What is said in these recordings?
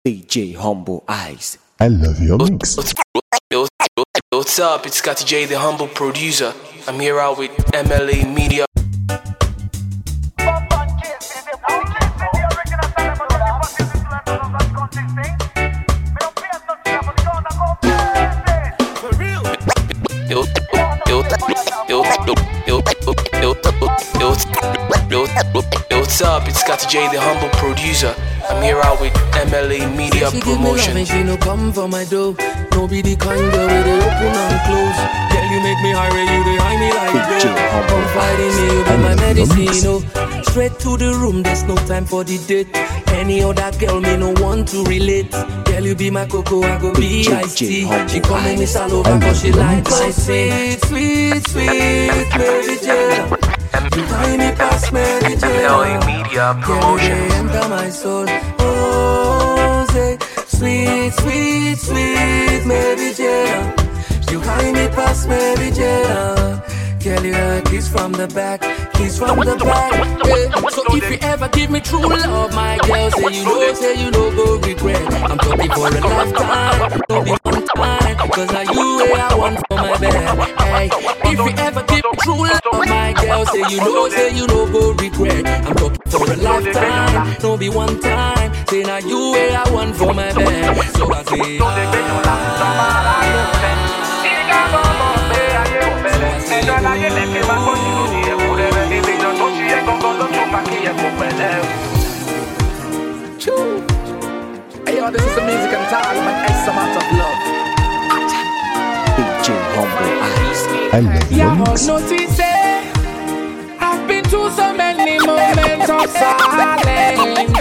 DJ Humble Eyes. I love your mix. What's up? It's Scotty J, the humble producer. I'm here out with MLA Media. What's up? It's Scotty J, the humble producer. I'm here out with MLA Media Promotion. She give me love and she no come for my dough. No be the kind girl with the open and close. Girl, you make me hurry, you behind me like dough. Confide in me, you be my medicine, oh. Straight to the room, there's no time for the date. Any other girl, me no want to relate. Girl, you be my cocoa, I go be iced tea. She call me Miss Alova, cause she like my sweet, sweet, sweet Mary J. You tie me past Mary J. MLA Media Promotion. Girl, you enter my soul. Oh, say, sweet, sweet, sweet Mary J. You tie me past Mary J. Girl, you a kiss from the back, kiss from the back. Yeah. So if you ever give me true love, my girl, say you know, go regret. I'm talking for a lifetime, don't be one time. Cause are you where I want for my bed. Hey, if you ever give me true love, my girl, say you know, go regret. I'm talking for a lifetime, don't be one time. Say now you where I want for my bed. So I say, Hey yo, this is the music and time and X amount of love. DJ Humble Eyes. I love your mix. Notice I've been through so many moments of silence.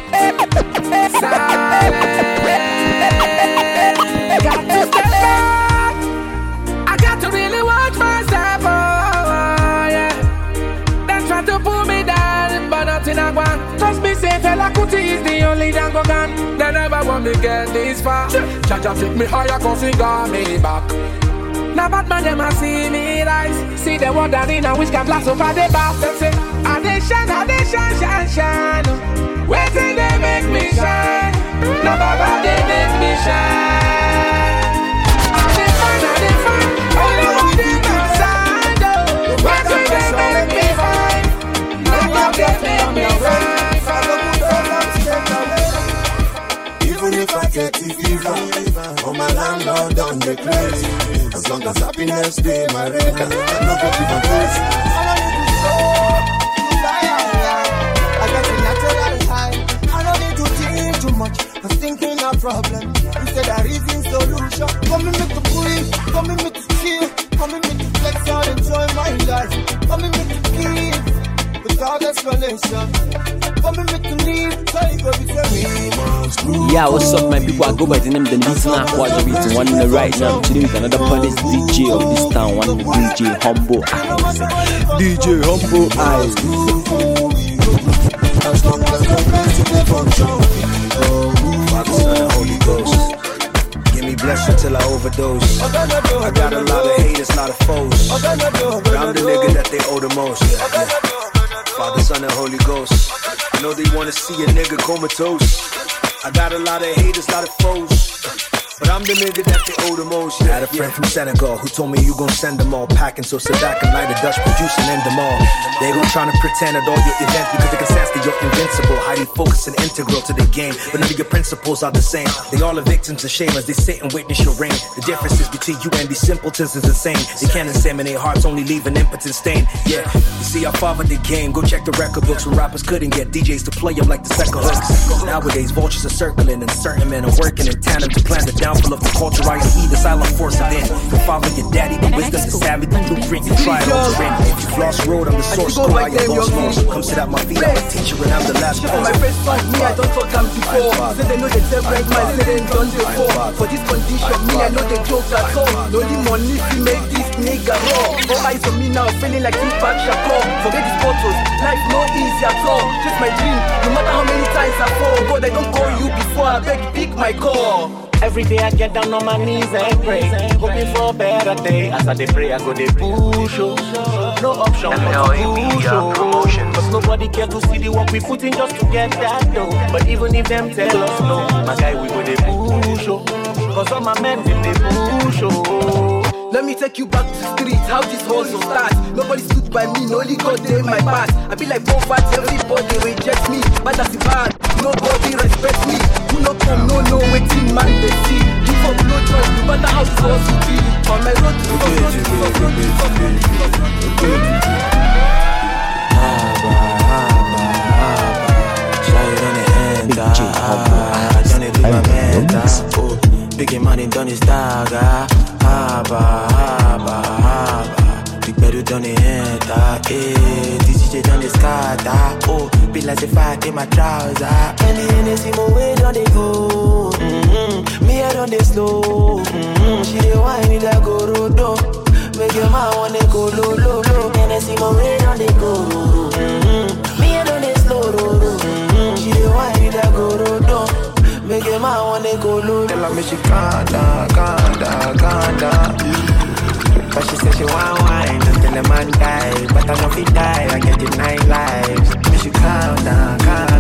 Got to step back. I got to really watch myself. Oh, yeah. They try to pull me down, but nothing I want. Trust me, say Fela Kuti is the only Django gun. They never want me get this far. Jaja flip me higher, cause he got me back. Now bad man, them a see me rise. See them wondering and which can blast over the bar. Them say, how they shine, shine. Wait till they make me shine. Now baba, they make me shine. How they fine. Only one thing outside, oh. Wait till they make me fine. Now baba, they make me fine. Even if I get the fever, oh my landlord on the crazy. As long as happiness stay my record, I no go give my face. I got a natural high. I don't need to think too much. I'm thinking a problem instead of reason solution. Come in make to breathe, come in make to chill, come in make to flex out, enjoy my life. Come in make to give without explanation. Come in make to leave, so you go between me. Yeah, what's up, my people? I go by the name the listener. Watch the beat one in the right now. Today with another police DJ of this town, one DJ Humble Eyes. DJ Humble Eyes. As long as the best in the function. Father, Son, and Holy Ghost. Give me blessing till I overdose. I got a lot of haters, lot of foes. But I'm the nigga that they owe the most. Yeah. Father, Son, and Holy Ghost. I know they wanna see a nigga comatose. I got a lot of haters, lot of foes. But I'm the nigga that they owe the most. Yeah. I had a friend from Senegal who told me you gon' send them all packing. So sit back and light a Dutch, produce and end them all. They gon' tryna pretend at all your events because they can sense that you're invincible. Highly focused and integral to the game, but none of your principles are the same. They all are victims of shame as they sit and witness your reign. The differences between you and these simpletons is insane. They can't inseminate hearts, only leave an impotent stain. Yeah, you see I fathered the game. Go check the record books when rappers couldn't get DJs to play them like the second hooks. Nowadays vultures are circling and certain men are working in tandem to plan the downfall of the culture. I see the silent force within. The father, your daddy, the wisdom, the savvy, the blueprint, you try it all to win. If you've lost road, I'm the source code. I am lost laws. Come sit at my feet, I'm a teacher and I'm the last post. My first fight, me, I don't talk them before. Say they know they tell right man, say they done before. For this condition, me, I know they joke at all. No the money to make this nigga raw. All eyes on me now, feeling like Tupac Shakur. Forget these photos, life no easy at all. Just my dream, no matter how many times I fall. God, I don't call you before, I beg, pick my call. Every day I get down on my knees and pray, hoping for a better day. As I dey pray, I go dey push, oh. No option but to push, oh. Cause nobody care to see the work we put in just to get that dough. But even if them tell us no, my guy, we go dey push, oh. Cause all my men will dey push, oh. Let me take you back to the streets, how this hustle starts. Nobody stood by me, only God in my past. I be like poverty, everybody rejects me. But that's bad, nobody respects me. Who no come, no waiting, man, they see. Give up, no choice, no matter how this hustle be. On my road to big money done is daga, haba. Big bedu done is enter, DJ done is scatter, oh, be like the fat in my trouser. Any see my way done they go, me I done they slow, she dey whine it like go rodo, make your man wanna go low. Any see my way done they go, me I done they slow, she dey whine it like go rodo. Make him I wanna go low. Tell her me she ganda. But she said she want wine until the man die. But I know if he die, I get it 9 lives. Me she ganda.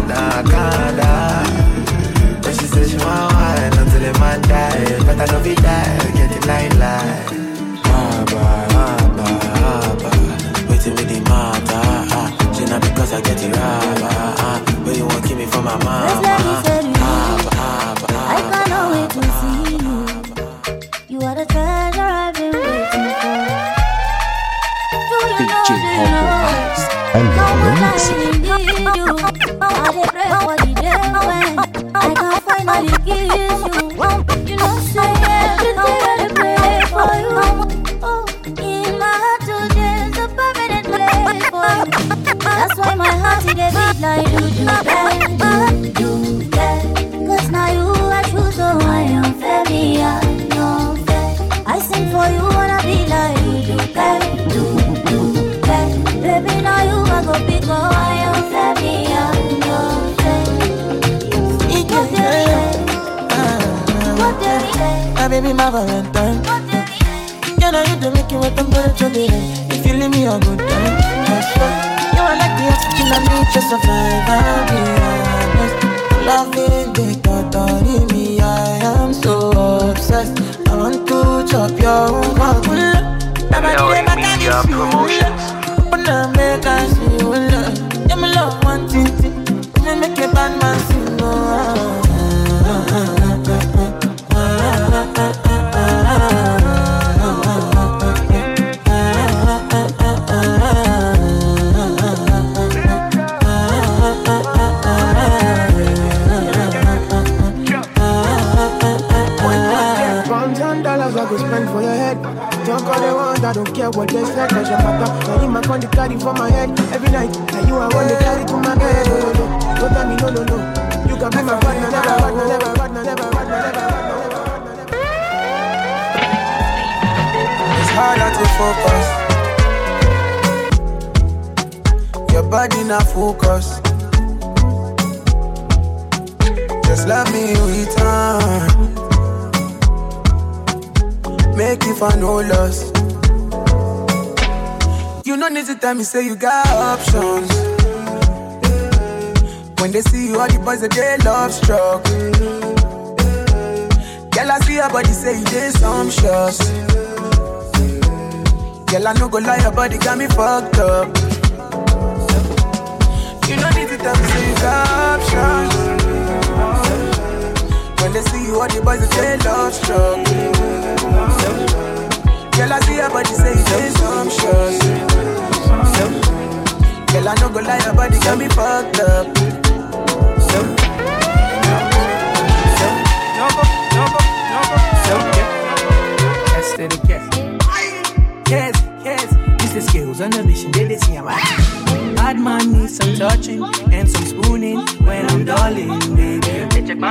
But she said she want wine until the man die. But I know if he die, I get it 9 lives. Haba. Waiting with the matter. She not because I get it rubber. But you won't keep me from my mama. I cannot wait to see you. You are the treasure I've been waiting for. Do you know? And how much I really need you. I dey pray for the day when I can finally kiss you. You know, say every day I dey pray for you. Oh, in my heart today is a permanent place for you. That's why my heart is a beat like do. Cause now you are true, so I am fair, me, I know fair. I sing for you, wanna be like you do, fair. Baby, now you are go big, oh, I am fair, me, I know fair. What the my baby, my Valentine. You know you do make you with temperature, baby. If you leave me a good time, you are like the oxygen I need to survive, I'll be honest. Loving the thought of me, I am so obsessed. I want to chop your own cockle. Media Promotions. But now make I see you love. Yeah, my love one thing. Me make a bad man sing. $1,000 I go spend for your head. Don't call the one, I don't care what they say. Cause your matter, I need my con to carry for my head every night. And you are one to carry to my head. Don't tell me no. You can be my partner, never. It's harder to focus. Your body not focus. Just love me in return. Make you for no loss. You don't need to tell me, say you got options. When they see you, all the boys that they love struck. Girl, I see your body, say you did some shots. Girl, I no go lie, your body got me fucked up. You don't need to tell me, say you got options. When they see you, all the boys that they love struck. Girl, I see your body, say you did some shots. Girl, I no go lie, your body got me fucked up. Yes, this is skills on a mission, they see I'm bad man needs some touching and some spooning when I'm darling, baby.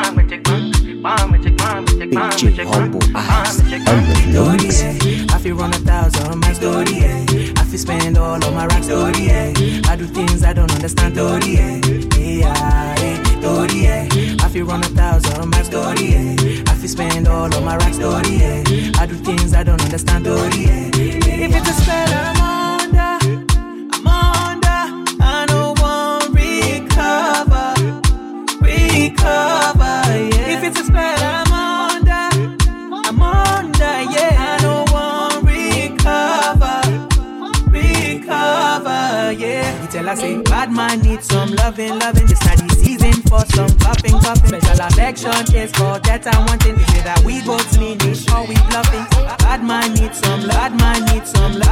DJ Humble Ass. I feel run 1,000 on my story, yeah. I feel spend all of my racks, story, yeah. I do things I don't understand, story, yeah. I feel run 1,000 on my story, yeah. I feel spend follow my rap story, yeah. I do things I don't understand, story, yeah. If it's a spell I'm under, I don't want recover, yeah. If it's a spell I'm under, yeah. I don't want recover, yeah. You tell I say, bad man needs some loving. This not the season for some popping. Special affection is for that I want it. Say that we both mean it, or we bluffing. Bad man needs some, bad man needs some. Say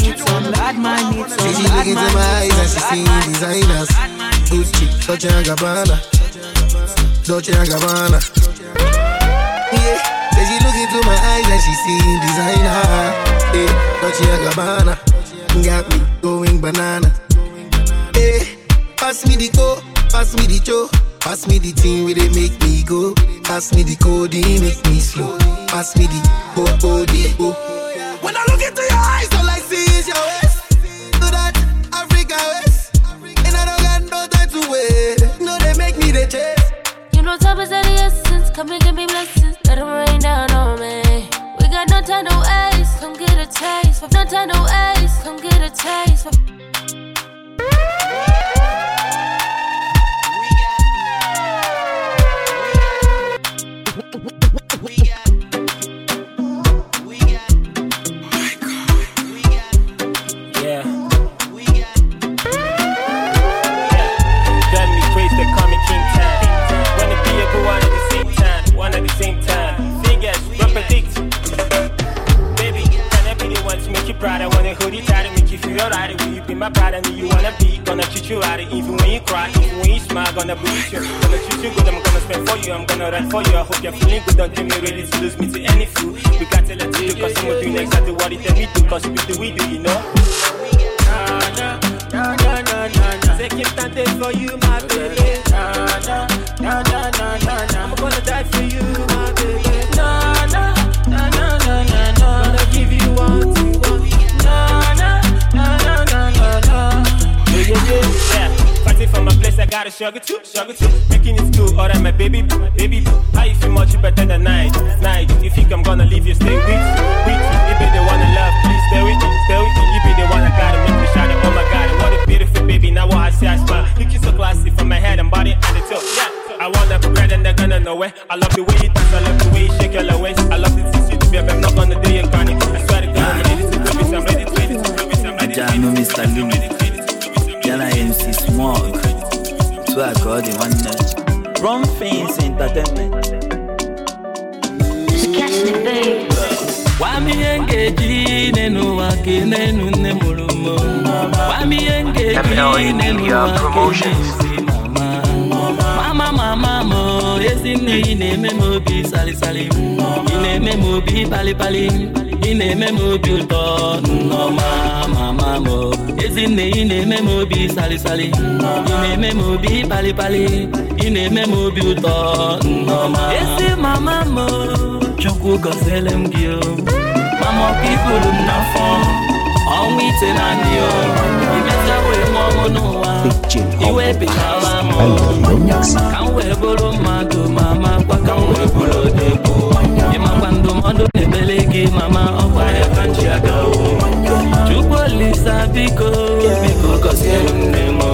she look into my eyes and she seeing designers. Gucci, Dolce & Gabbana. Yeah, say she look into my eyes and she seeing designer. Yeah, Dolce & Gabbana. Got me going banana. Yeah, pass me the go, pass me the cho. Pass me the thing where they make me go. Pass me the code, make me slow. Pass me the go. When I look into your eyes, all I see is your waist. Do that Africa waist. And I don't got no time to wait. No, they make me the chase. You know time is of the essence. Come and give me blessings. Let them rain down on me. We got no time to waste. Come get a taste. No time to waste. Come get a taste. Pride, I wanna hold you tight and make you feel alright. Will you be my pride and you wanna be? Gonna treat you right, even when you cry, even when you smile. Gonna believe you, gonna treat you good. I'm gonna spend for you, I'm gonna ride for you. I hope you're feeling good. Don't tell me ready to lose me to any fool. We got to let you do, cause someone doing exactly what it tell me to. Cause we do, you know. Taking time for you, my baby. I'm gonna die for you, my baby. Gonna give you one to yeah, fighting from a place I gotta struggle to. Making it cool, alright, my baby. How you feel much better than night? You think I'm gonna leave you, stay with you. You be the one I love, please stay with me. You be the one I gotta make me shine. Oh my god, what a beautiful baby. Now what I say I smile. Look you so classy from my head and body and the top. Yeah, I wanna bread and they're gonna know it. I love the way you dance, I love the way you shake your waist. I love the things you do, baby. I'm not gonna do your granny. I swear to God, I'm ready to do this. I'm ready to do this. Jam Mr. Limit. Jana MC Smog. So I call the one night. Wrong Things Entertainment. Just catch me, babe. Wami engage nenu wake nenu nemulumo. Wami engage nenu wake mama mo esini ineme mo bi sali ineme mo bi pali ineme mo bi uto no mama mo esini ineme mo bi sali ineme mo bi pali ineme mo bi uto no esi mama mo chuku goselem gio mama people na phone on we tenanio imeta we mo no wa iwe be kawa mo kan we bolo madu mama kwa kan we bolo debo ima kwando mondo nebelegi mama okwa ya kanchi agao chupoli sabiko biko kosienu nemo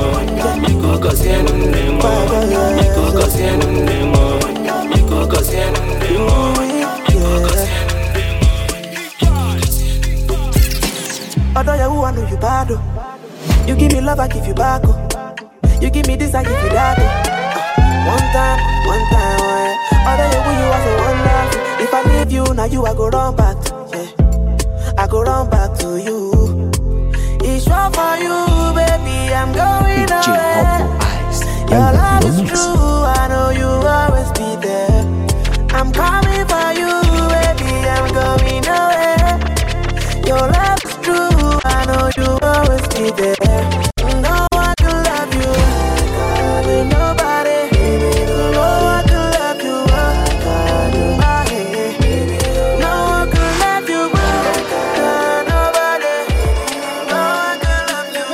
Although you I know you bad, oh. You give me love, I give you back, oh. You give me this, I give you that, oh. One time, oh yeah. Although you was a one love. If I leave you, now you I go run back to, yeah. I go run back to you. It's wrong for you, baby, I'm going away. Your love is true, I know you always be there. I'm coming for you, baby, I'm going away. Your love is true, I know you always be there. No one can love you, nobody. No one can love you, nobody. No one can love you, nobody. No one can love you,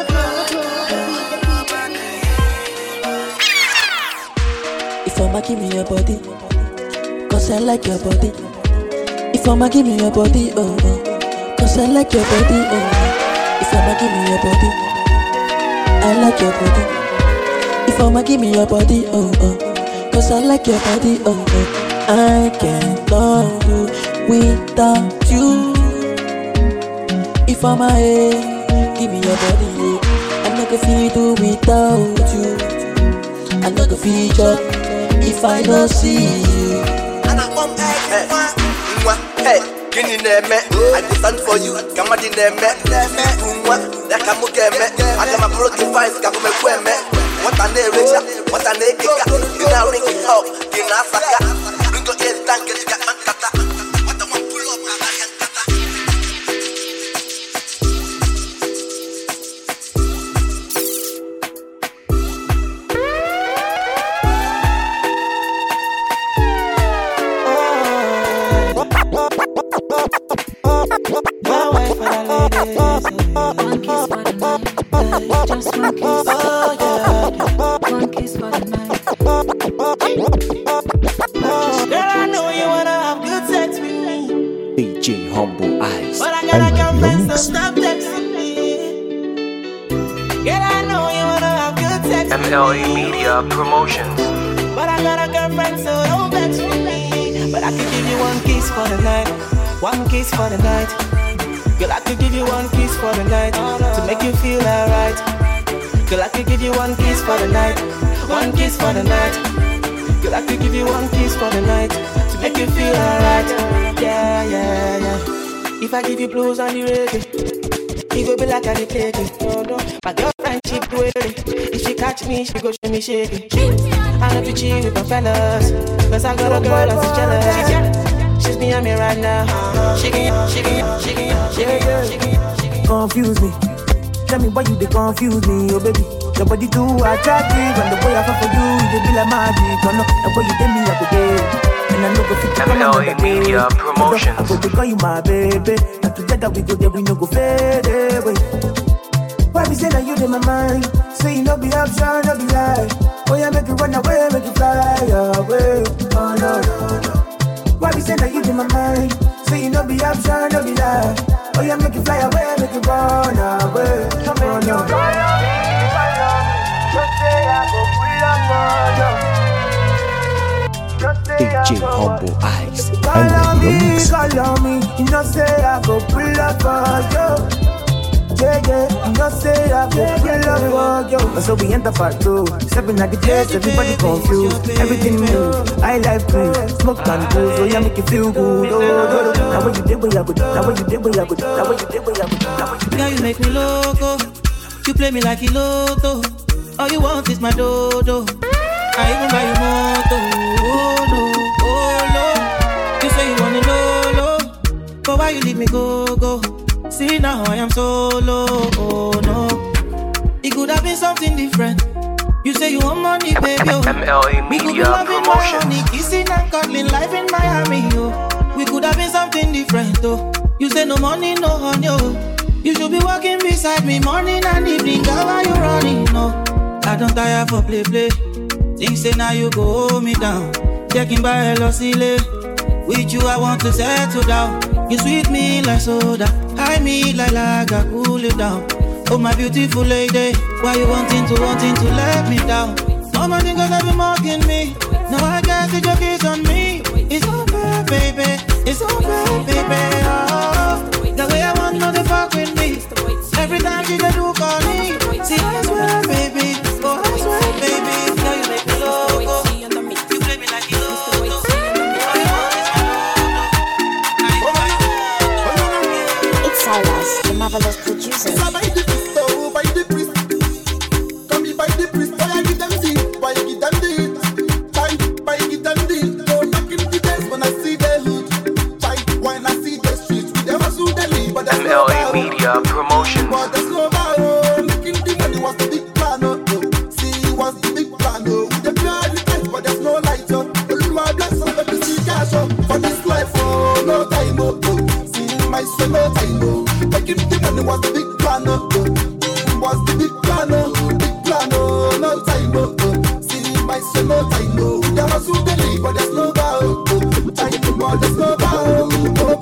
nobody. If I'm give me your body, cause I like your body. If I'ma give me your body, oh, oh, cause I like your body, oh, oh. If I'ma give me your body, I like your body. If I'ma give me your body, oh, oh, cause I like your body, oh, oh. I can't love you without you. If I'ma give me your body, oh, I'm not gonna feel do without you. I'm not gonna feel joy if I don't see you. Hey, Guinea name, I go stand for you. Come on, the name, like I'm I got my broken vibes, got my women. What a name, Richard, what a name, you now ring it up, you know, Saka. Bring your ears down, get you got my kata. What I want pull up, I can Just one kiss, oh yeah. One kiss for the night. Girl, I know you wanna have good sex with me. DJ Humble Eyes. But I gotta confess, so stop texting me. Girl, I know you wanna have good sex with me. MLA Media Promotions. But I got a girlfriend, so don't vex with me. But I could give you one kiss for the night. One kiss for the night. Girl, I could give you one kiss for the night to make you feel alright. Girl, I could give you one kiss for the night. One kiss for the night. Girl, I could give you one kiss for the night to make you feel alright. Yeah, yeah, yeah. If I give you blues on the reggae, it go be like I take it. My girlfriend, she do it. If she catch me, she go show me shaky. I know to cheat with my fellas, cause I got a girl that's jealous. She's behind me right now. Shaking, confuse me. Tell me why you they confuse me, oh baby. Your body too attractive, and the way I fall for you, you be like magic. Oh no, the way you get me up today, and I know go fit to come MLA Media Promotions. I go to call you my baby, and together we go there, we no go fade away. Why we say that you in my mind? Say you no be option, no be lie. Oh yeah, make you run away, make you fly away. Oh no, no, no. Why we say that you in my mind? Say you no be option, no be lie. Oh yeah, make you fly away, make you run away. So make you call on me, just say I go pull up on you. DJ Humble Eyes. Call on me, you know say I go pull up on you. Yeah, yeah, you know say I go pull up on you. So we enter part 2, stepping like the place, everybody confused. Everything new, I like cool, smoke and booze, so yeah, make you feel good. Oh, now what you did, where you go, now what you did, where you go, now what you did, where you go, now what you did. Girl, you make me loco, you play me like a lotto. All you want is my dodo. I even buy you moto. Oh no, oh no. You say you want it low, but why you leave me go? See now I am solo. Oh no, it could have been something different. You say you want money, baby. Oh. MLA We could be Media loving Promotions. Miami, kissing and cuddling, life in Miami. Oh, we could have been something different. Oh, you say no money, no honey. Oh, you should be walking beside me morning and evening. Girl, why you running? No, I don't tire for play. Think say now you go hold me down. Checking by hello silly. With you I want to settle down. You sweet me like soda, high me like lager, cool you down. Oh my beautiful lady, why you wanting to let me down? No more niggas have been mocking me. Now I guess the joke is on me. It's over, baby. It's over, baby. Oh, the way I want no to fuck with me. Every time she do call me. See I swear, baby. Oh I swear, baby. Now you make me loco. You play me like you loco. It's Silas, the marvelous producer. MLA Media Promotions. But there's no barrow, making the money was the big plan. See, was the big plan. With the blood, the light, but there's no light. Oluwa bless us, let me see cash up. For this life, oh, no time. See, my son, no time. Making the money was the big plan. Was the big plan, no time. See, my son, no time. There was who believe, but there's no barrow. Time, but there's no barrow.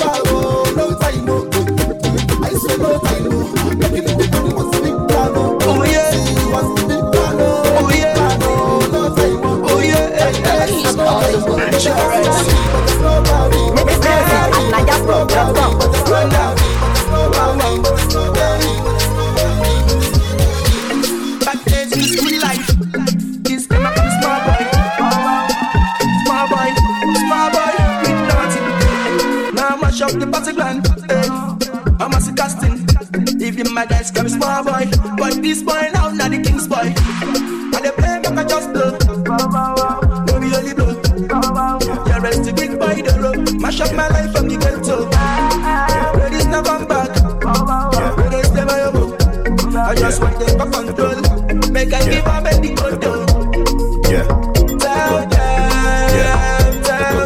mash up the party ground. I'm a casting. Even my guys can be small boy, but this boy now not the king's boy. And they play like I just blow. No be only blow. The rest the big boy the road. Mash up my life from the ghetto. Ladies now come back. Ladies never ever. I just want them back control. Make I give them the control. Yeah. Tell them, tell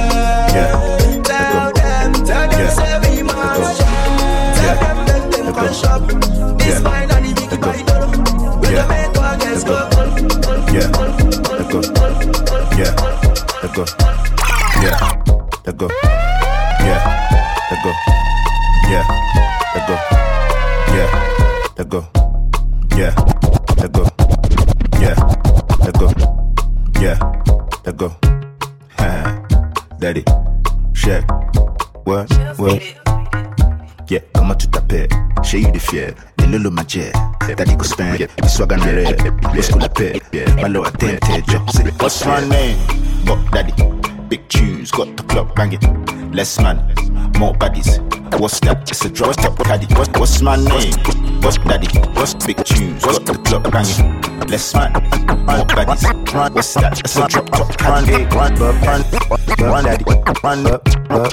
them, say we must. Tell them, let them come shop. This fine and the big boy door. We don't make one guys go. Yeah. Let go. Yeah. Let go. Yeah. Let go. Yeah. Let go. Yeah. Let go. Yeah. Let go. Yeah. Let go. Yeah. Let go. Yeah. Let go. Daddy. Check. What? Yeah, come on to taper. Chez you the fear. The lolo magie. Daddy go spend. The swag and the red. Let's go la pair. Malo attentive. What's my name? Got daddy. Big tunes. Got the club banging. Less man. More baddies. What's that? It's a drop top caddy. What's my name? What's daddy? What's big tunes? Got the club banging. Less man. More baddies. What's that? It's a drop top caddy. Run daddy. Run up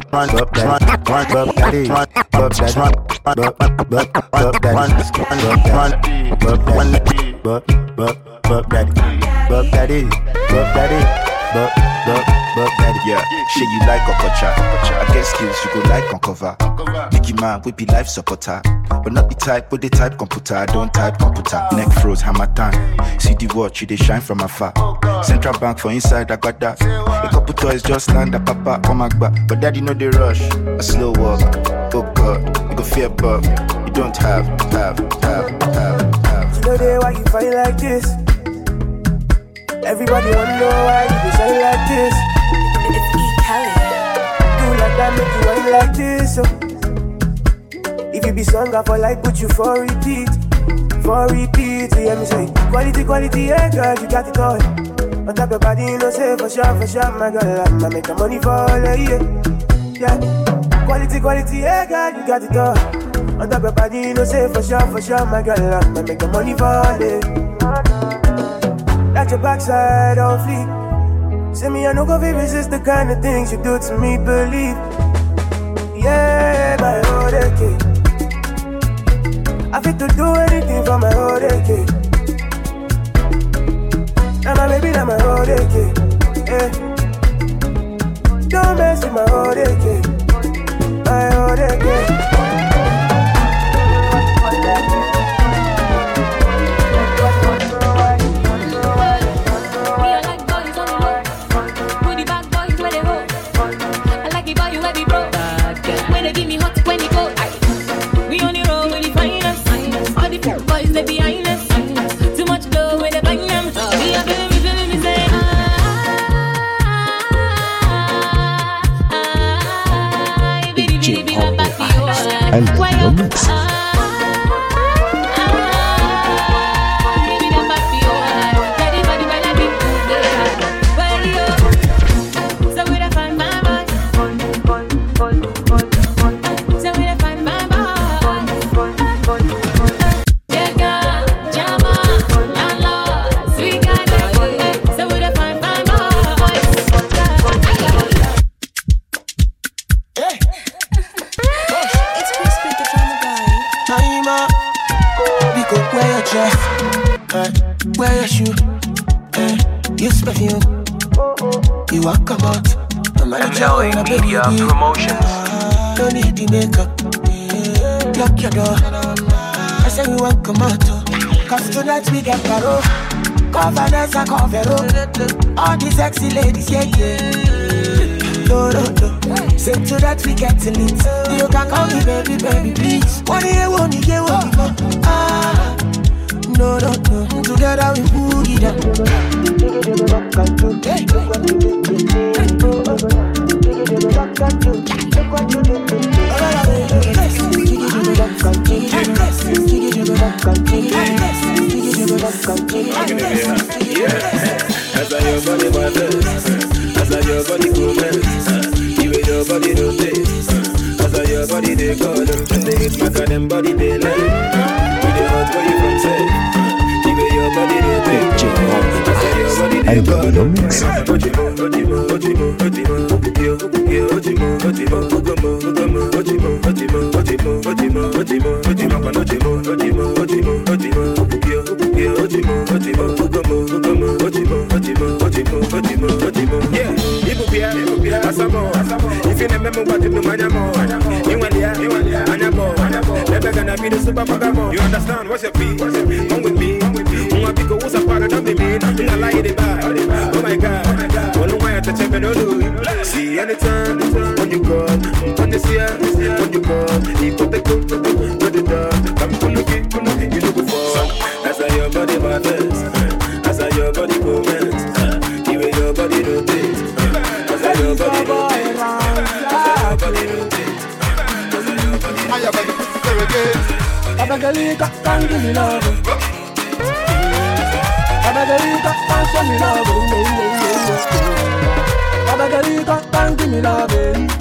daddy. Yeah, shit you like Okocha. I get skills you go like on cover. Biggie man, we be life supporter. But not the type with the type computer. I don't type computer. Neck froze, hammer time. See the watch, you they shine from afar. Central bank for inside, I got that. A couple toys just land, a papa, come back. But daddy know they rush, a slow walk. Oh God, you go fear bug. You don't have. You know they why you fight like this. Everybody wanna know why you do something like this. It's E-Kelly. Do like that, make you wine like this. So if you be stronger for life, put you for repeat. You hear me say, quality, yeah girl, you got it all. On top your body, you know say, for sure, my girl, I'ma make the money fall, yeah. Quality, yeah girl, you got it all. On top your body, you know say, for sure, my girl, I'ma make the money fall, Like your backside on fleek. Say me, I no go fi resist the kind of things you do to me, believe. Yeah, my whole decade. I fit to do anything for my whole decade. Now my baby, now my whole decade. Yeah. Don't mess with my whole decade. My whole decade. And your mix. Wear your shoe, use perfume. You walk about. MLA Media Promotions. Don't need the makeup. Lock your door. I say we walk out. Cause tonight we get paro. Governors are cover. All these sexy ladies, yeah. No. Say to that we get to lead. You can call me baby, please. What do you want? No. Together we boogie down. As I your body matters, as I your body movements, the way your body rotates. body they call them. And they hit back at them body they lie. We the hot boy from say. The way your body they pay. I say your body they call them. If you remember what you do, you understand what's your beat? Come with me. Who's a part of me? I lie in the bar. Oh my God. All the way at the champion. See anytime when you go, when you see her, when you go, he put the coat to the door. Come to look it, you look before. That's how your body matters. That's how your body movements. The way your body rotates. That's how your body rotates. That's how your body rotates. That's how your body rotates. I beg a little, can't give me love. I beg a little, can't show me love. I beg a little, can't give me love.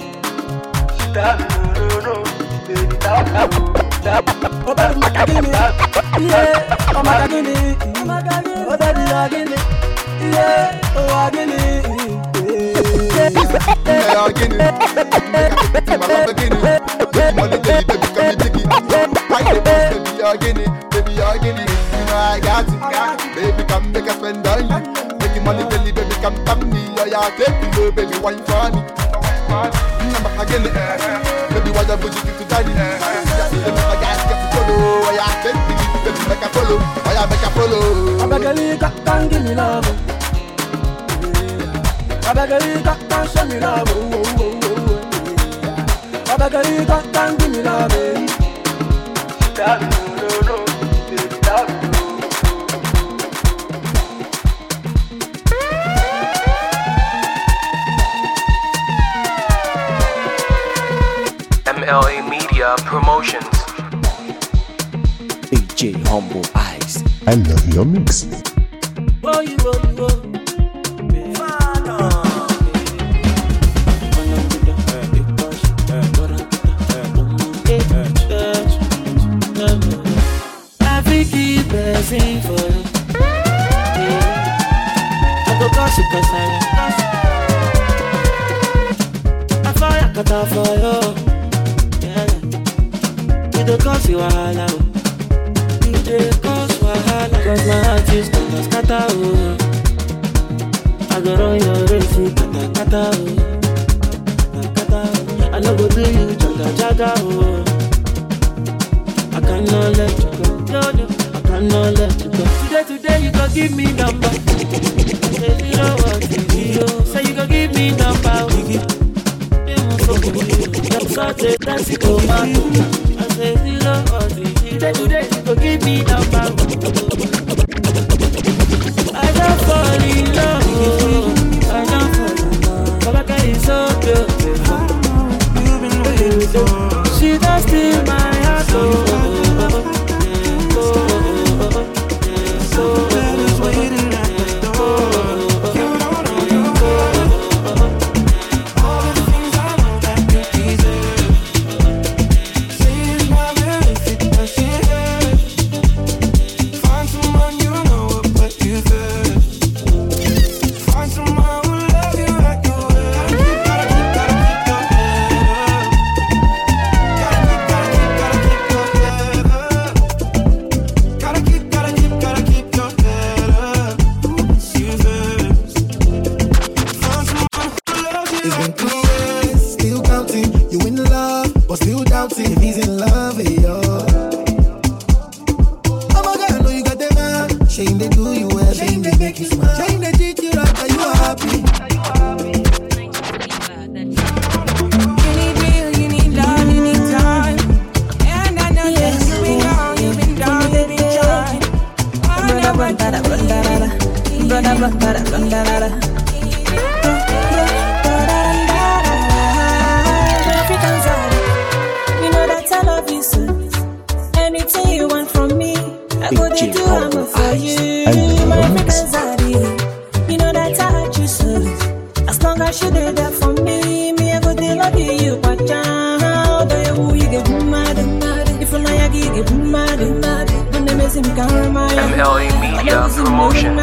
Oh baby, give me, yeah. Oh my God, give me, oh baby, give me, yeah. Oh give me, yeah. Give me, my love, give me. Money, baby, come and take it. Baby, you're guinea. You know I got it. Baby, come make a spend on you. Make the money, baby, come me. Yeah, take you, baby, wine for me. Again, baby, why you put you to daddy? Baby, my guys get to follow. Why you take me, baby, make a follow. Why you make a follow? I beg a little, can't give me love. I beg a little, can't show me love. I beg a little, can't give me love. MLA Media Promotions. DJ Humble Eyes. I love your mix. Oh, you go. Sing for you. I go gossip cause I fire cut off for you. Yeah. You don't cause you wahala. You don't cause wahala. Cause my heart is gonna scatter. I go run your race, kata. I no go do you jaga. I cannot let you go. No. No, let you go. Today you gon' give me number. Say 010. Say you gon' give me number. That's it, I say 010. Today you gon' give me number. I don't fall in love. I don't fall in love. Kabaka is so beautiful. You've been waiting so. She does steal my heart. As long as you did that for me, I go to love you, but MLA Media Promotions.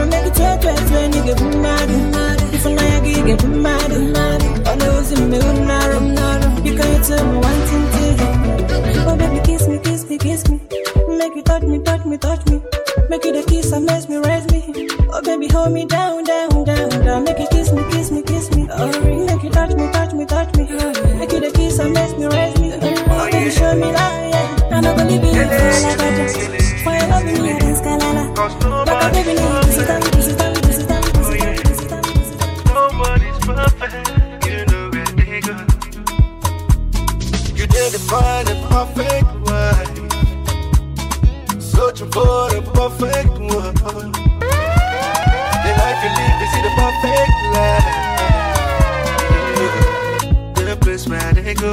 You can't tell me one thing. Oh baby, kiss me. Make you touch me. Make you the kiss and mess me, raise me. Oh baby, hold me down. Make you kiss me. Oh, make you touch me. Make you the kiss and mess me, raise me. Oh baby, show me love, yeah. I'm not gonna leave you like I just. For your love, me like this, kalala. Like a baby, this is time. Nobody's perfect, you know where they go. You didn't find a perfect one. Searching for the perfect one. The life you live is the perfect life. The place where they go.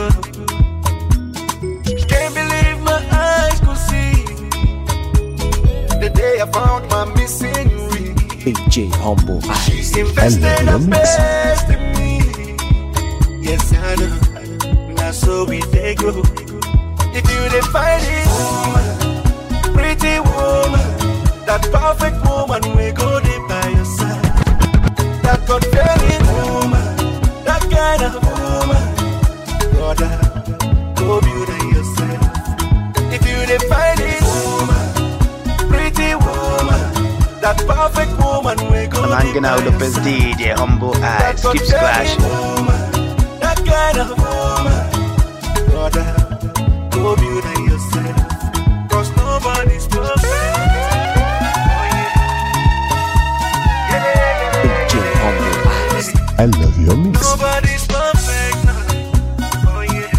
Can't believe my eyes could see the day I found my missing ring. DJ Humble Eyes. Invested the best in me. Yes, I know. Now so we they grow. If you didn't find it, pretty woman, that perfect woman, we go deep by your side. That God-fearing woman, that kind of woman, brother, go beauty yourself. If you didn't find it, pretty woman, that perfect woman, we go deep by your side. DJ Humble Eyes, keep splashing. That kind of woman, brother, go beauty yourself. Cause nobody's perfect. I love your mix. Nobody's perfect now. Oh yeah.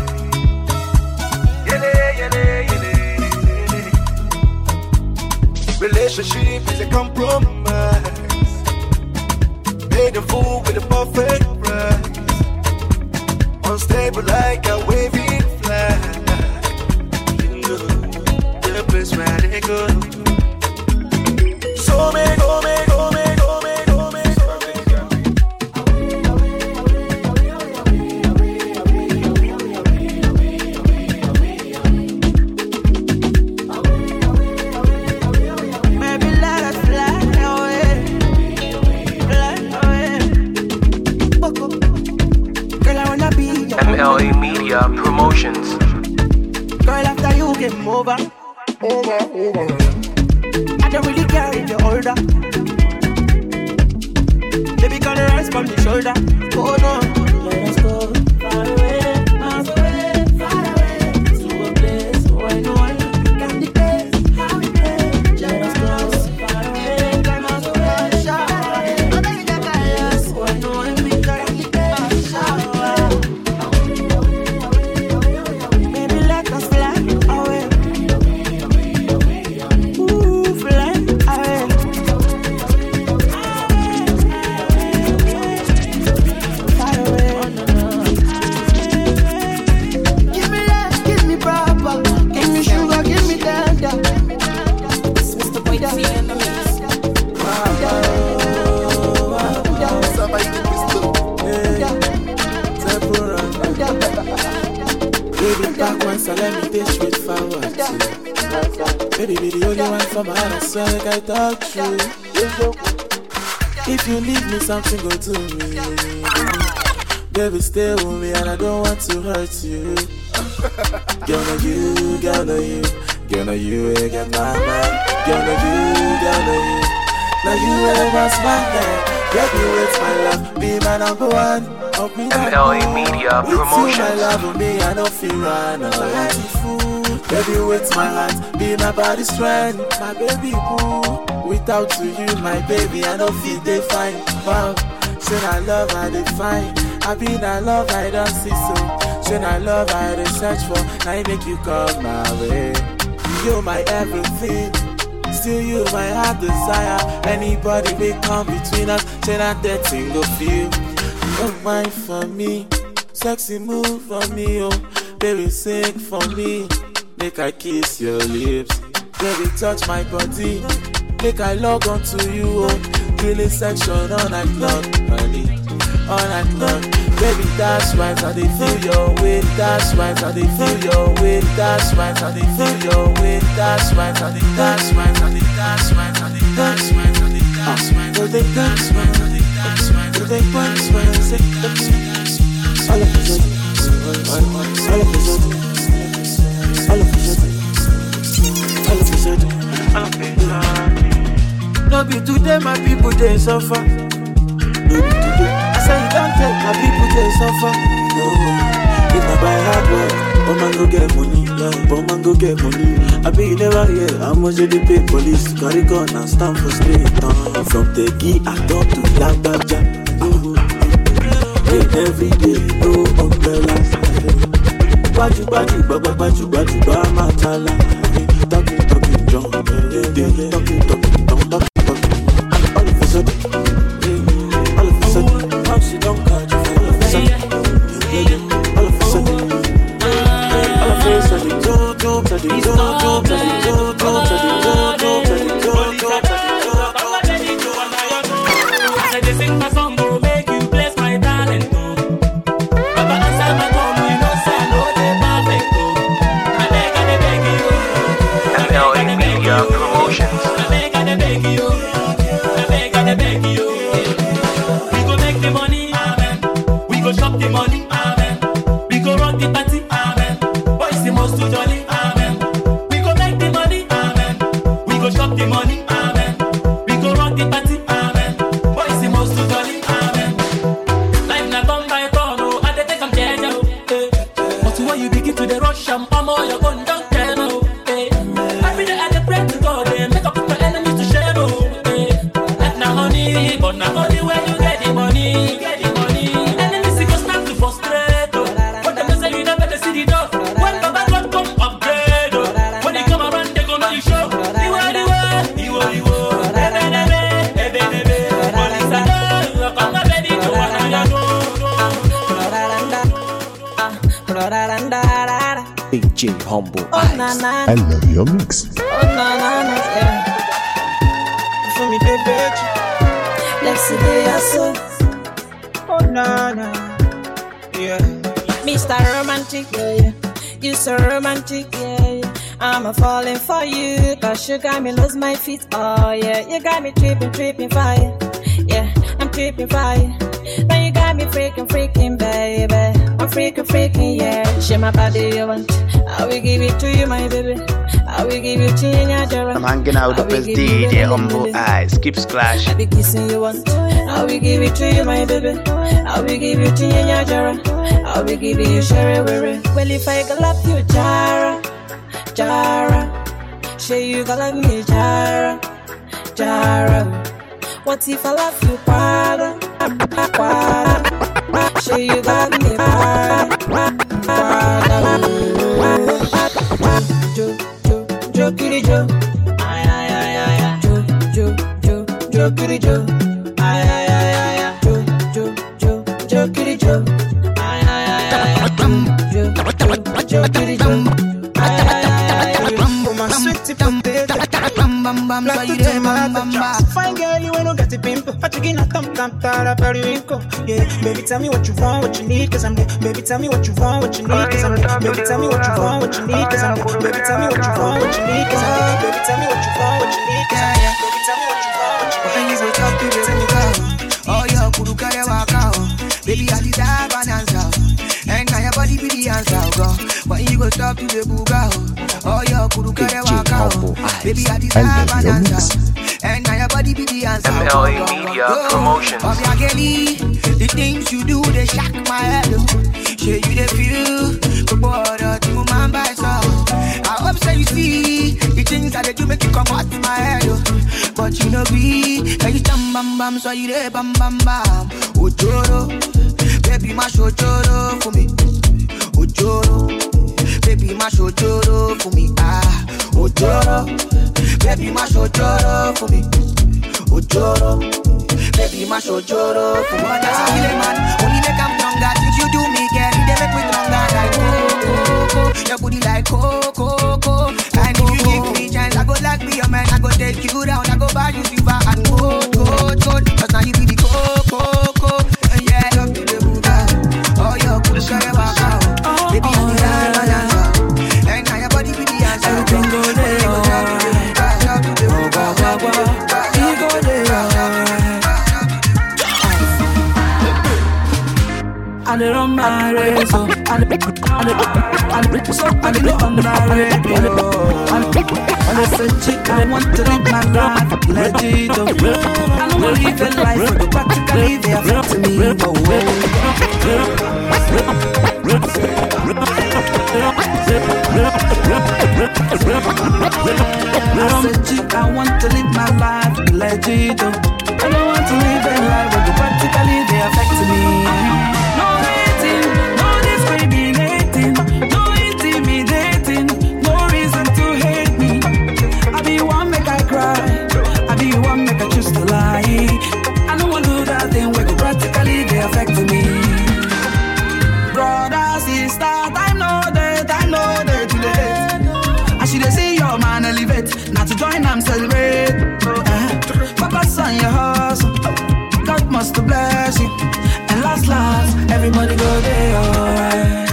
Relationship is a compromise. Made a fool with a perfect price. Unstable like a waving flag. The place where they go. So me go. MLA Media Promotions. Girl, after you came over. I don't really care if you're older. Baby, can you rise from the shoulder? Oh no. Let us go far away, miles away, far away, to a place where no one can dictate how we play. Let us go far away, miles away, shower. Oh baby, that guy, where no one can dictate shower. Baby, let us fly away. Ooh, fly away. Baby, back once, so let me dish with forward. Baby, be the only one from my heart, I swear like I talk true. If you leave me, something go to me. Baby, stay with me, and I don't want to hurt you. Girl, know you, girl, know you. Girl, know you, ain't got my mind. Girl, know you, girl, know you. Now you ain't lost my head. Baby, it's my love, be my number one. MLA Media Promotions. My love with me, I don't feel run away. Baby, with my heart, be my body strength, my baby boo. Without you, my baby, I don't feel they fine. Wow, should I love, I define. I be that love, I don't see so. Should I love, I dey search for. I make you come my way. You my everything. Still you my heart desire. Anybody may come between us. Should I that thing go feel? Don't mind for me, sexy move for me, oh. Baby, sing for me, make I kiss your lips. Baby, touch my body, make I log on to you, oh. Really section on I love, honey. all night long. Baby, that's right, how they feel your way. That's right, how they feel your way. That's right, how they feel your way. That's right, how they. That's right, how they. That's right, how they. That's right, how they. That's right, how they. That's right, how they. That's right, how they. That's right, how they. All of a sudden, all of a sudden, all of a sudden, all of a sudden, all of a sudden. No be today, my people they suffer. No be today. I say you don't take my people they suffer. No, if I buy hard work, oh man go get money. Yeah, oh man go get money. I be you never hear how much they pay police to carry gun and stand for straight. From the key I talk to Lagbaja. Every day, no umbrellas. Baju, matala. Talking, John. Talking, all of a sudden, how she don't catch you. All of a sudden, DJ Humble Eyes. I love your mix. Yeah. For me, baby. Let's see the so. Oh, na. Yeah. Mr. Romantic, yeah. You so romantic, yeah. I'm a falling for you, cause you got me lose my feet, oh yeah. You got me tripping fire, yeah. I'm tripping fire. Now you got me freaking, baby. I'm freaking, yeah. Share my body you want, I will give it to you, my baby. I will give it to you, Nyajara. I'm hanging out with this DJ Humble Eyes. Keep splash. I be kissing you want, I will give it to you, my baby. I will give it to you, Nyajara. I will give you Sherry. Well, if I go love you, Jara. Say you go love me, Jara. What if I love you, Prada? Say you got me, Prada. Jo, kitty Jo. Ay. Jo, kitty Jo. Ay. Jo, kitty Jo. Ay. Jo, kitty Jo. My sweetie potato. Black to tomato. Fine girl, you ain't no got a pimple. I take in a thumb, tara, periwinkle. Yeah, baby, tell me what you want, what you need, cause I'm there. Baby, tell me what you want, what you need, cause I'm there. Baby, tell me what you want, what you need, cause I'm there. Baby, tell me what you want, what you need, cause I'm there. Baby, tell me what you want, what you need, cause I'm there. Baby, tell me what you want, what you need. When you wake up, baby, tell me go. Oh, your kudu kare waka. Baby, I did that answer. And now your body be the answer, go. When you go stop to the buga. Oh, your kudu kare waka. Baby, I did that answer. And now your body be the answer. MLA Media Promotions. The things you do, they shock my head. Show you the feel. Go border to my by so. I hope so you see the things that they do make you come out my head. But you know be, can you bam, so you there bam. Ojoro, baby, my ojoro for me. Ojoro, baby, my ojoro for me. Ah, Ojoro, baby, my ojoro for me. Ojoro, baby, my ojoro for me. That's a killing man, only make I'm stronger. Things you do me, girl, they make me stronger. Like coco, your booty like coco. And if you give me chance, I go like be your man. I go take you down, I go buy you silver and gold. Cause now you be the coco. Yeah. show you back out. Baby, you the answer. And now your body be the answer. Everything go there, you go there, I don't my race, so I said, chick, I want to live my life legit. I don't want to live a life where you practically they affect me. I said, chick, I want to live my life legit. I don't want to live a life where you practically they affect me. No hating, no discriminating, no intimidating, no reason to hate me. I be one make I cry, I be one make I choose to lie. I don't want to do that thing where you practically they affect me. Brother, sister, time no day to date. I should see your man elevate, not to join them celebrate. Papa son your hustle, God must bless you. And last, everybody go there, alright.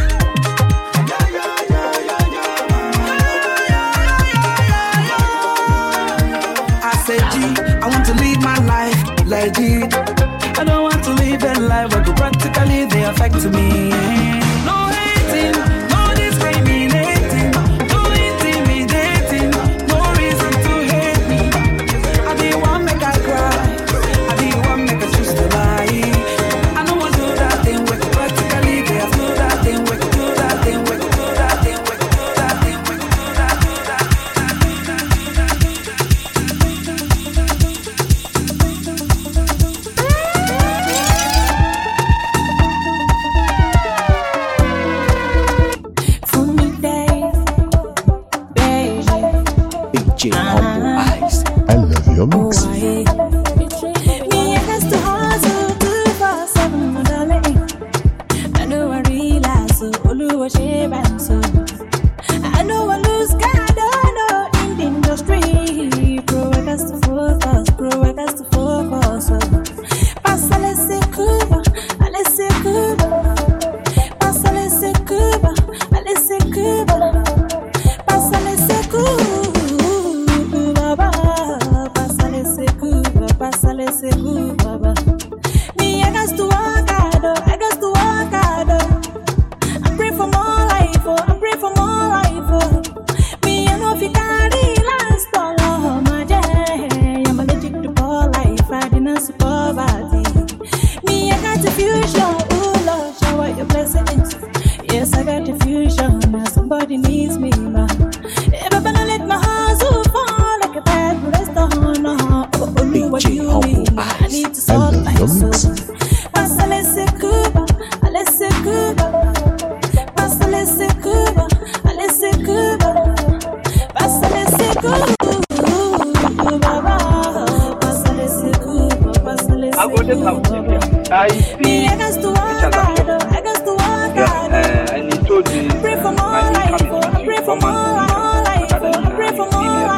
I said, G, I want to live my life legit. I don't want to live a life where practically they affect me. No hating, no discriminating, no intimidating, no reason to hate me. I be one make I cry, I be one make I choose to lie. I don't want to do that thing where practically they have to do that thing where do that thing where do that thing where do that thing where do that DJ Humble Eyes. I love your mix. Me, I has to hustle 247, darling. I know I realize so, Oluwa shame and so. I know I lose God, I know in the industry. Pro workers to focus, Passa let's Cuba, let's Cuba. Passa let's Cuba, let's Cuba. Passa let's Cuba. Me, I got to work hard, I got to work hard. I pray for more life, I pray for more life. Me, I know if you carry last all my day. I'm allergic to poor life, I didn't support poverty. Me, I got the fusion, oh Lord, shower your blessings. Yes, I got the fusion, now somebody needs me, man. If I better let my hustle fall like a bad restaurant. What you mean? I need to solve my soul. Passa let's Cuba, let's Cuba. Passa let's Cuba, let's Cuba. Passa let's Cuba. Passa let's Cuba, passa let's Cuba. Me, I got to work hard, I got to work hard. Pray for more life, I pray for more life, I pray for more life.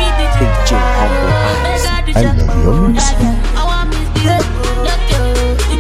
I love your mix.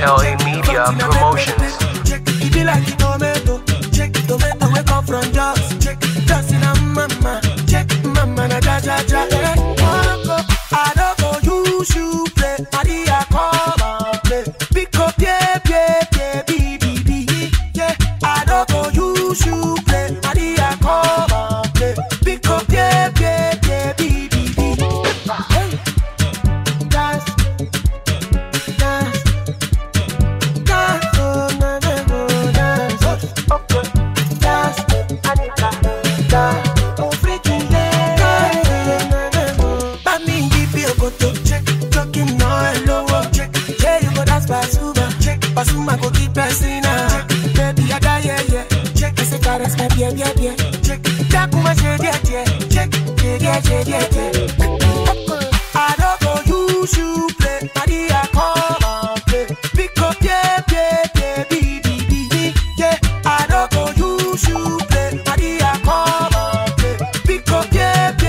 MLA Media Promotions. It be like a tomato. Check tomato we come from just in a mama. Check mama na ja ja ja. I don't go use you play. Maria come and play. Pick up yeah B. Yeah, I don't go use you play. Maria come and play. Pick up yeah B. Basuma go keep pressing now. Baby, I die, yeah. Check, I say, caress, yeah. Check, Takuma, check, I don't go use you play. Maria, come and play. Pick up, yeah, B. Yeah, I don't go use you play. Maria, come and play. Pick up, yeah, B.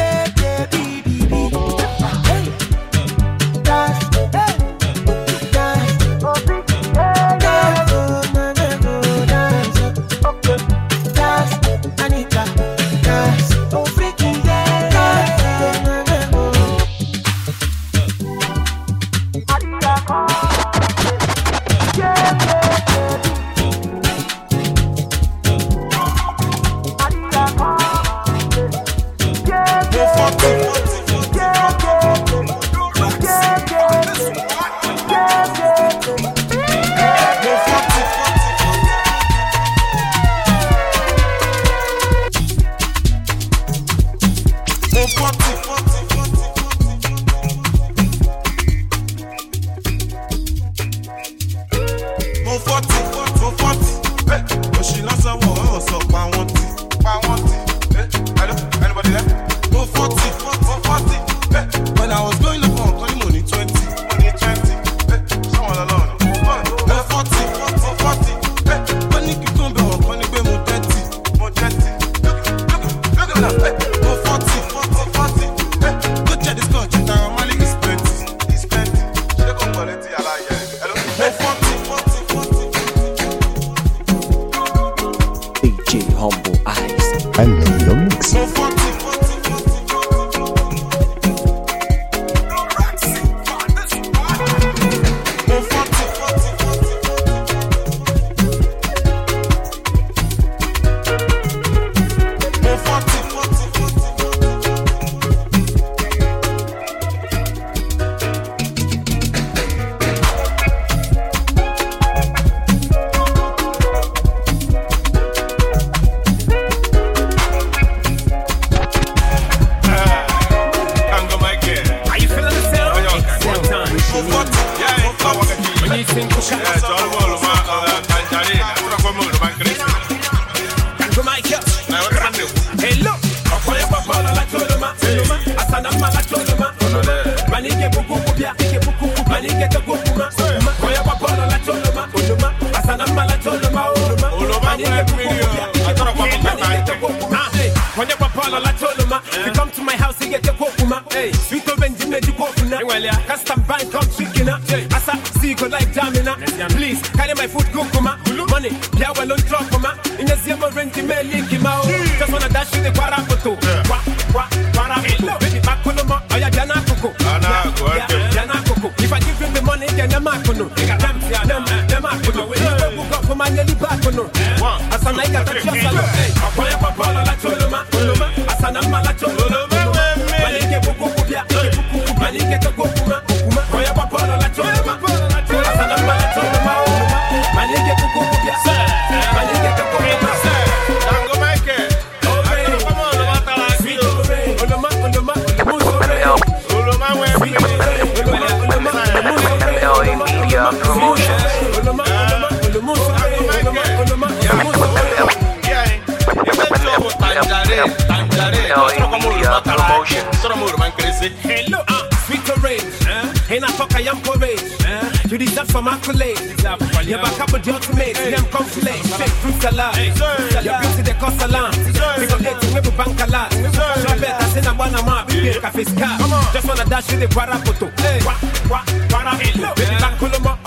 Hello, sweet orange, and I talk I am courage. You deserve some accolades. You're back up with the ultimate, them conflate, fake fruit salad. Your beauty they cost a lot. We go dating with bank a lot. So I bet I say I'm one of my big cafe scar. Just wanna dash with the guarapoto. Baby back Coloma,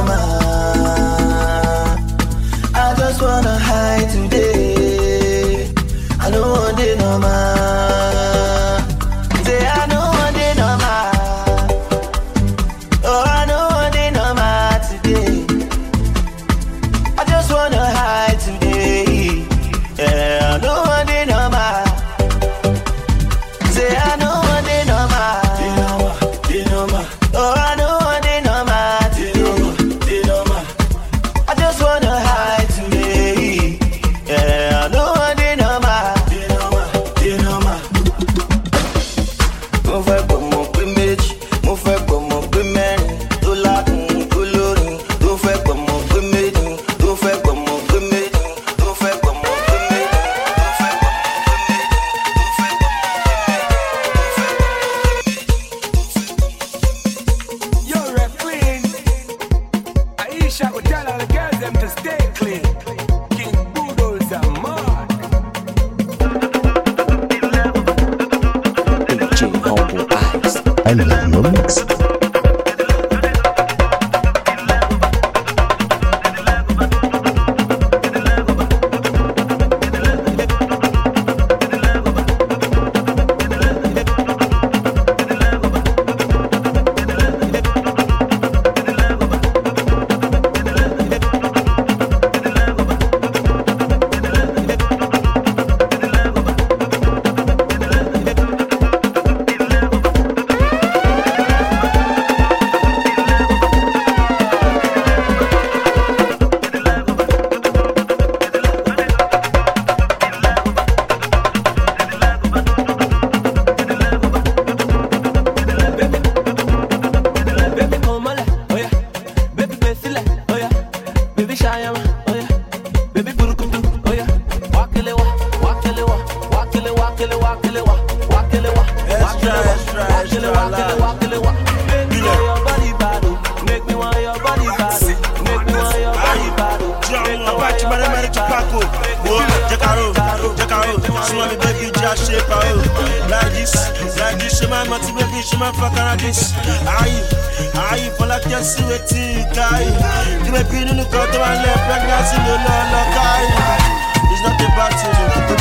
normal. I just wanna hide today. I don't want it normal. Say I don't want it normal. Oh, I don't want it normal today. I just wanna hide today. Yeah, I don't want it normal. Say I don't want it normal. Oh, I don't want it normal today. I just wanna hide today. Yeah, I don't want it normal. Mo fẹ́ pọ̀ mọ́ pé méjì, mo fẹ́ pọ̀ mọ́ pé mẹ́rin, tó ládùn tó lórin, tó fẹ́ pọ̀ mọ́ pé méjì, tó fẹ́ pọ̀ mọ́ pé méjì, tó fẹ́ pọ̀ mọ́ pé méjì, tó fẹ́ pọ̀ mọ́ pé méjì. You're a queen. Aisha would tell all the girls them to stay clean. King Bulldozer, man. DJ Humble Eyes. I love your mix. Baby, come on, oh yeah. Baby, besile, oh yeah. Baby, shayama, oh yeah. Baby, burukutu, oh yeah. Wakele wa, wakele wa, wakele wakele wakele wa, wakele wa, wakele wa, wakele wakele wakele wa. Make me want your body bad, oh. Make me want your body bad, oh. Make me want your body bad, oh. Make me want your body bad, oh. Like this, she my multi baby, she my fuck like this. Aye, for like you see what you guy. You may be in the cut of my left, pregnancy, no, guy. It's not a bad thing.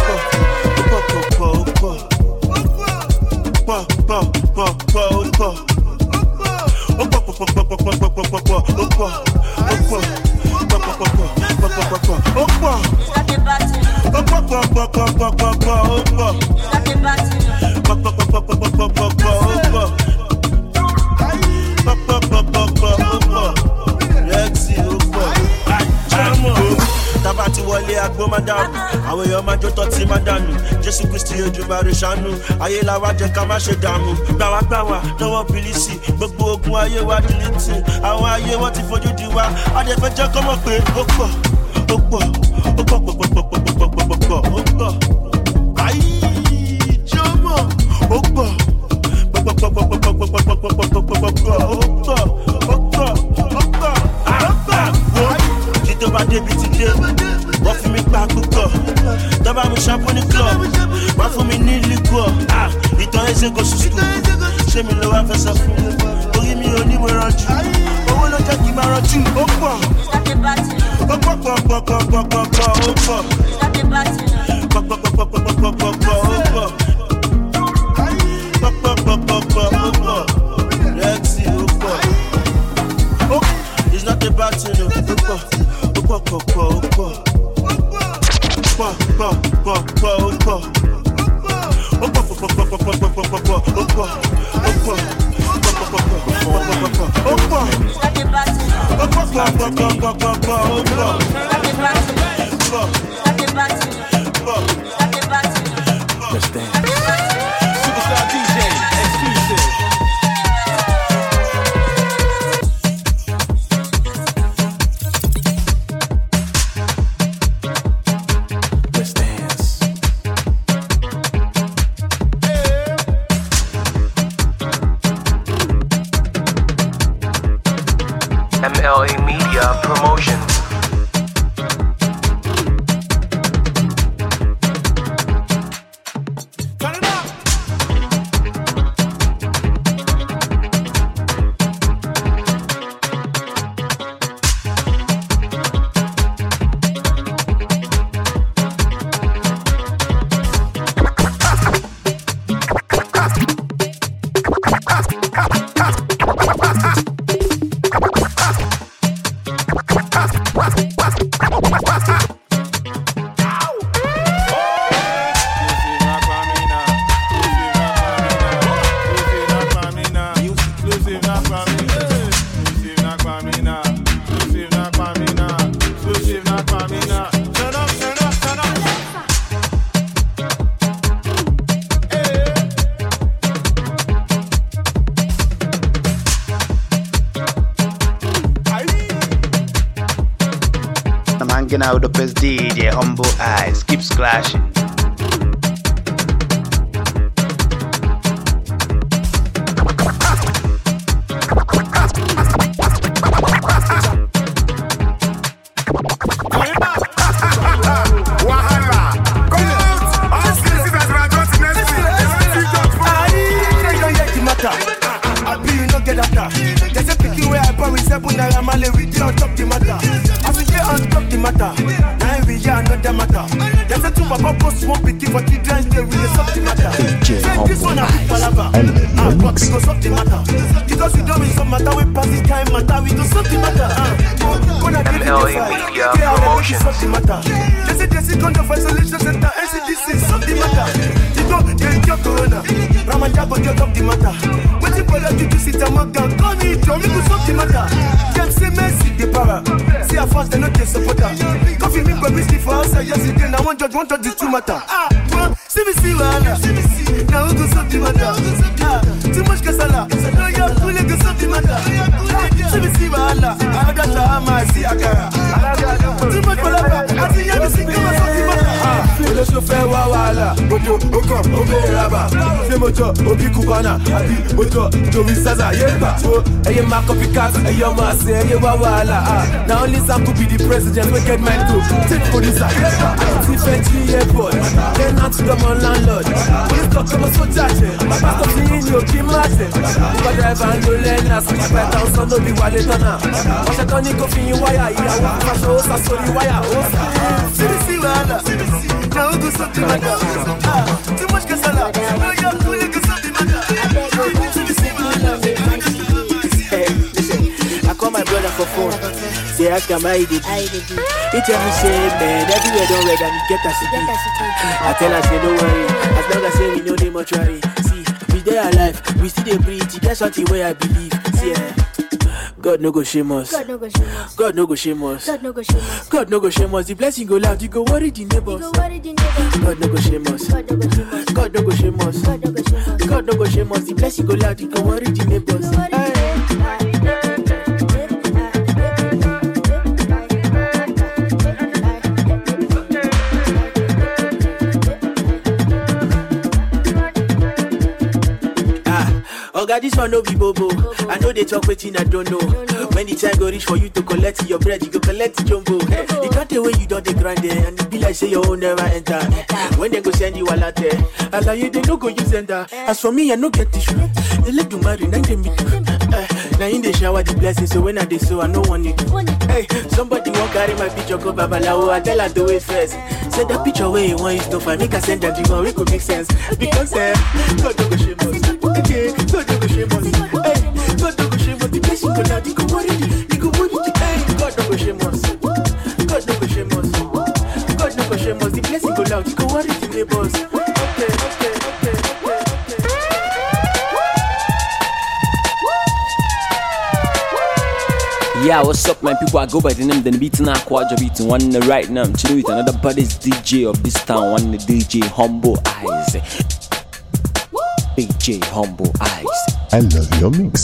Tabati wọlé agbó máa dànù, àwọn èèyàn máa jó tọ́tí máa dànù. Jésù Kristi ojú bá rí ṣàánú, ayé la wá jẹ ká má ṣe dààmú. Gbàwágbàwá lọ́wọ́ bìlísì, gbogbo ogun ayé wa dìlítì. Àwọn ayé wọn ti fojú di wa, adẹ́fẹ́ jẹ́ kọ́mọ̀ pé ó pọ̀, ó pọ̀, ó pọ̀ pọ̀pọ̀pọ̀pọ̀pọ̀pọ̀pọ̀, ó pọ̀. Ayé jọmọ, ó pọ̀, pọ̀pọ̀pọ̀pọ̀pọ̀pọ̀pọ̀pọ̀pọ̀pọ̀, ó pọ̀, ó pọ̀, ó pọ̀, kí tó bá débi ti dé, wọ́n fi mi pa púpọ̀. Tọ́ba mi ṣàpọ̀ ní club, wọ́n fún mi ní liquor. Ìtàn ẹsẹ̀ kò sùn sùn, ṣé mi ló wá fẹ́ sọ fún mi? Orí mi ò ní mo rànjú, owó ló jẹ́ kí n máa rànjú. Ó pọ̀, ó pọ̀ pọ̀pọ̀pọ̀pọ̀pọ̀pọ̀, ó pọ̀, pọ̀pọ̀pọ̀pọ̀pọ̀pọ̀pọ̀, ó pọ̀, pọ̀pọ̀pọ̀pọ̀pọ̀, ó pọ̀, Rexy, ó pọ̀. It's not a bad thing, ó pọ̀. Superstar DJ, exclusive. MLA Media Promotions. rocking out the best DJ, Humble Eyes. Keep splashing. Because we don't some matter, we pass this time matter, we do something matter. MLA Media Promotions. Something matter. Jesse Condo for Isolation Center, NCDC, something matter. You go, get your corona. Ramajago, you talk the matter. When you pull out, you sit a mug down, call me, Johnny, do something matter. Can't say Messi, the para. See how fast they know they support her. Coffee me, baby, sleep for us, yesterday, now one judge, the two matter. See me, see, now we go something matter. Too much casala, no, you're cool, go something matter. See me, see, I got the hammer, see, I got too much palabra, I see you, see, come on, something matter. Le chauffeur wawala, moto, oko, oberaba. C'est moto, obi kubana, abi, moto, Joey Saza, yeba. So, aye ma copycat, aye ma say, aye wawala. Now only some could be the president, we get mine too. Take for this, see Fenty airport, then not to come on landlord. Police talk come so judge, my pastor seeing you, keep matching. Uber driver and you learn us, my pet house on no be wallet on her. Watch a tonic of in your wire, yeah, walk for shows, I saw the wire. See the sea, now go something like that. Too much casala. No, you're cool, go something like that. Hey, listen, I call my brother for phone. Say, ask him how he did. He tell me, say, man, everywhere don't read and get us to be. I tell her, say, no worry. As long as say we know the mortuary. See, we there alive, we still dey breathe. That's something where I believe. See, God no go shame us. God no go shame us. God no go shame us. God no go shame us. God no go shame us. The blessing go loud, you go worry the neighbors. God no go shame us. God no go shame us. God no go shame us. God no go shame us. The blessing go loud, you go worry the neighbors. Oga, this one no be bobo. I know they talk waiting, I don't know. When the time go reach for you to collect your bread, you go collect jumbo. You can't tell where you don't grind there, and it be like say your own never enter. When they go send you a latte, Allah you they no go use enter. As for me, I no get tissue. They let you marry, now they meet. Now in the shower the blessings, so when I do so, I no want it. Hey, somebody won't carry my picture, go babalawo. I tell her do it first. Send that picture where you want it to find. Make her send that the one, it could make sense. Because God no go shame us. Okay, God no go shame us. Hey, God no go shame us. The blessing go down, you go worry, you go worry. Hey, God no go shame us. God no go shame us. God no go shame us. The blessing go down, you go worry the neighbors. Okay. Yeah, what's up, man? People, I go by the name the beating Aquaja beating one right now. I'm chilling with another baddest DJ of this town, one the DJ Humble Eyes. DJ Humble Eyes. I love your mix.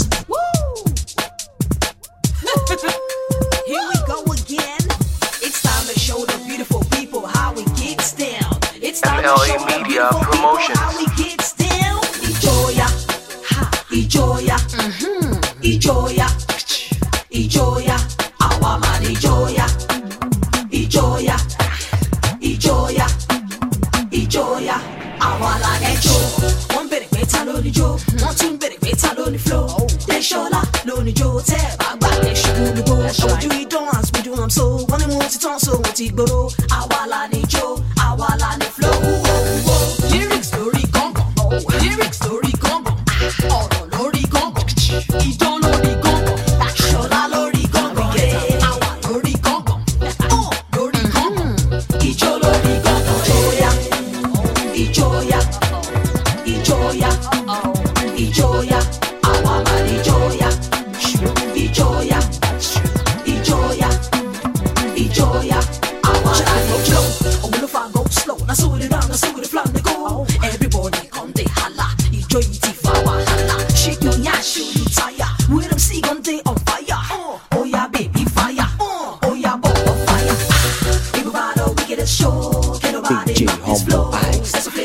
Here we go again. It's time to show the beautiful people how we get down. It's time to show the beautiful people how we get down. Ijoya, ha, Ijoya, Ijoya. Ijoya, our man Ijoya, Ijoya, Ijoya, Ijoya, our man Ejo. One bit better loni jo, one two bit better loni flow. They shola loni jo, te bagba they should go. Oh, do you dance, we do them so. One they want to talk so what it go. Our man Ijo, our man flow. Lyrics story gong gong, lyrics story gong gong. Oh, lori gong gong, Ijo lori gong gong. Shola lori gong gong, awa lori gong gong, lori gong gong, Ijo lori gong gong, Ijoya, Ijoya, Ijoya, awa man Ijoya, Ijoya, Ijoya, Ijoya, awa man Ijoya. Oh, when the fire go slow, na so it down, na so it fly, they go. Everybody come they holla, Ijoya tifa wahala. Shake your yash, you tire. With them see gun they on fire. Oh yeah, baby fire. Oh yeah, ball of fire.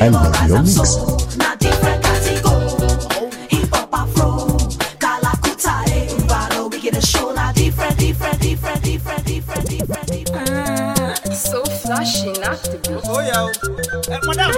I love your mix. Na different category. Hip hop afro, Kalakuta Balo. We get a show na different. So flashy, not the book. Oh yeah, madam.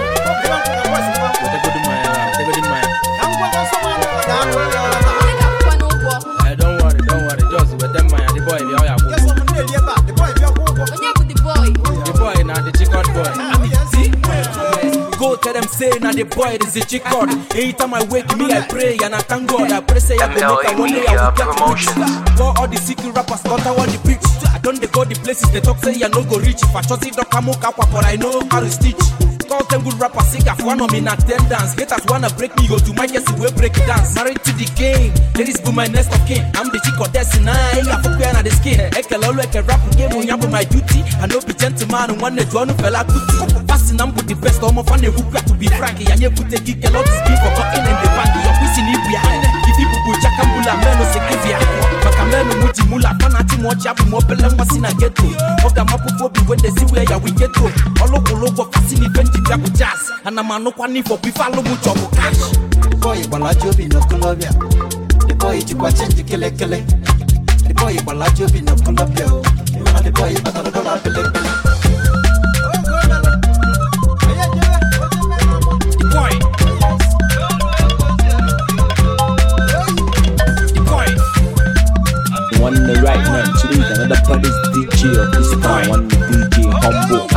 Don't worry, just with them man, the boy, the oya. Yes, I'm the boy. The boy, now the chicken boy. Go tell them say now the boy is a chicken. Anytime I wake me, I pray and I thank God. I pray say I go make a one day I will get rich. For all the secret rappers, not I want the bitch. I don't they go the places they talk say I no go reach. If I trust it, don't come up, but I know how to stitch. Call them good rappers, sing for one of me in attendance. Haters wanna break me, go to my guess we break dance. Married to the game, ladies be my next of kin. I'm the chick of destiny, I fuck wearing the skin. Ekelolo eke rap game, when you my duty. I know be gentleman, one the John fella kuti. Passing I'm with the best, almost funny who got to be frankie. And you put a kick a lot of skin for cotton in the bank. You're pushing it behind. If people put Jacambula, men no secavia. Makameno muti mula, fanati mocha, mopel and wasina ghetto. Of the mapophobia when they see where we get to. All over fascinating. Jazz and I'm no one for Bifalo much of cash. The boy Balajo no Colombia. The boy to watch the kele. The boy Balajo no Colombia. The boy Batalola Pele. The one in the right now, today another part is DJ of this town, one DJ Humble.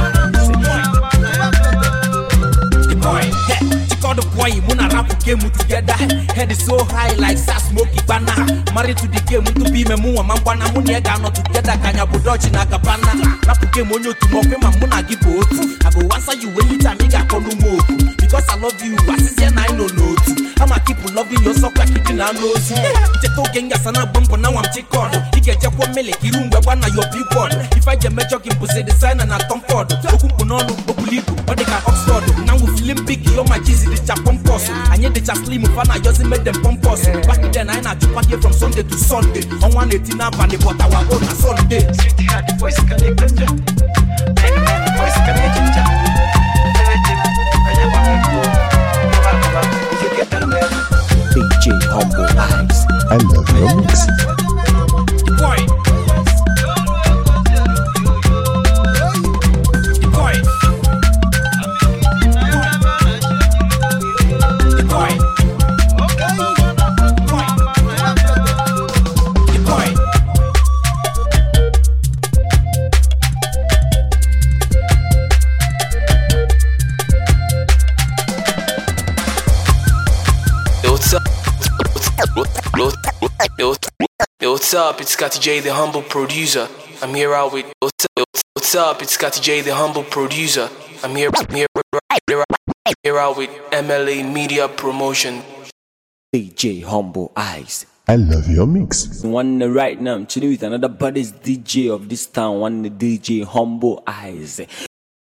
The boy, Muna rap game together. Head is so high like Sass Smoky Banner. Married to the game to be Memu, Mambana Muniaga, not together. Kanya Budochi Nakapana. Rap game on you to mock him, Muna give both. I go answer you anytime you got Konumo. Because I love you, I see I know no. I'ma keep loving your sock like it in our nose. Cheto Gengas and a bump now I'm check on. You get your mele, Kirum, one of your people. If I get my jogging, pussy the sign and I come forward. Okupunono, Okuliku, or they got Oxford. Now we feeling big, you're my cheesy. Pompous, and yet they just slim and I just made them pompous. Back then I had to party from Sunday to Sunday. On 118 up and they bought our own Sunday. City had the voice connected. The voice connected. DJ Humble Eyes. I love your mix. Boy. What's up? It's Scotty J, the humble producer. I'm here out with. What's up? It's Scotty J, the humble producer. I'm here out with MLA Media Promotion. DJ Humble Eyes. I love your mix. One right now, I'm chilling with another baddest DJ of this town, one DJ Humble Eyes.